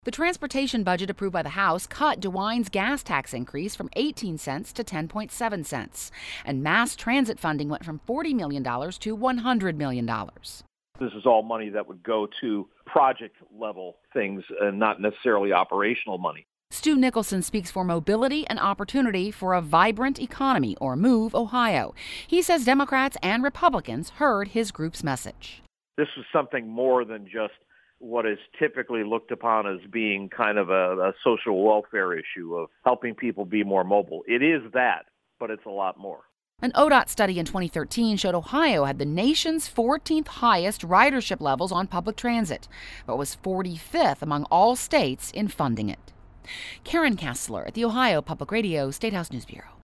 The transportation budget approved by the House cut DeWine's gas tax increase from 18 cents to 10.7 cents. And mass transit funding went from $40 million to $100 million. This is all money that would go to project-level things and not necessarily operational money. Stu Nicholson speaks for Mobility and Opportunity for a Vibrant Economy, or MOVE Ohio. He says Democrats and Republicans heard his group's message. This is something more than just what is typically looked upon as being kind of a social welfare issue of helping people be more mobile. It is that, but it's a lot more. An ODOT study in 2013 showed Ohio had the nation's 14th highest ridership levels on public transit, but was 45th among all states in funding it. Karen Kessler at the Ohio Public Radio State House News Bureau.